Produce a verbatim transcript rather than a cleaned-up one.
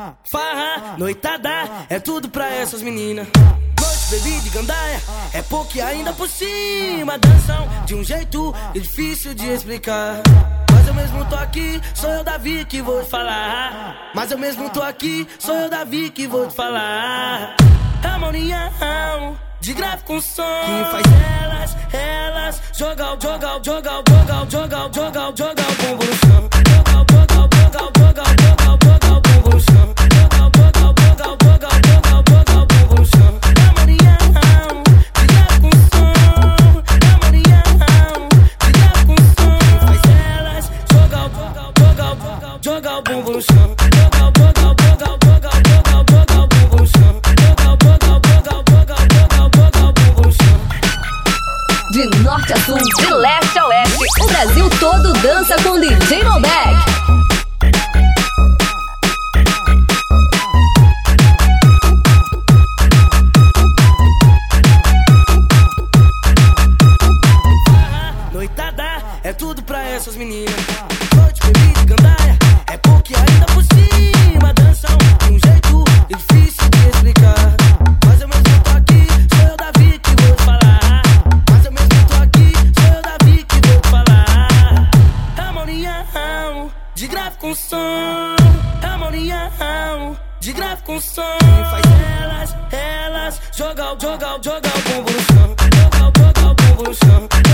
Farra, noitada, é tudo pra essas meninas. Noite, bebida e gandaia, é pouco e ainda por cima. Dançam de um jeito difícil de explicar. Mas eu mesmo tô aqui, sou eu, Davi, que vou te falar. Mas eu mesmo tô aqui, sou eu, Davi, que vou te falar. Harmonia de grave com som que faz elas, elas jogar o, jogar o, jogar o, jogar o, jogar o, jogar o, jogar o bumbum no chão. Jogar o, jogar o, jogar o, jogar o, jogar o, jogar o bumbum no chão. Jogar o, jogar o, jogar o, jogar o, jogar o, jogar o bumbum no chão. Harmonia de grave com som, harmonia de grave com som que faz elas jogar o, jogar o, jogar o, jogar o, jogar o bumbum no chão. Jogar o, jogar o, jogar o, jogar o, jogar o, jogar o bumbum no chão. Jogar o, jogar o, jogar o, jogar o, jogar o, jogar o bumbum no chão. De norte a sul, de leste a oeste, o Brasil todo dança com D J Malbec. Noitada, é tudo pra essas meninas. Noite, bebida e gandaia, é pouco e ainda por cima. Dançam de um jeito difícil de explicar. Mas eu mesmo tô aqui, sou eu, Davi, que vou te falar. Mas eu mesmo tô aqui, sou eu, Davi, que vou te falar. Harmonia de grave com som, harmonia de grave com som que faz elas, elas jogar o, jogar o, jogar o bumbum no chão. Jogar o, jogar o bumbum no chão.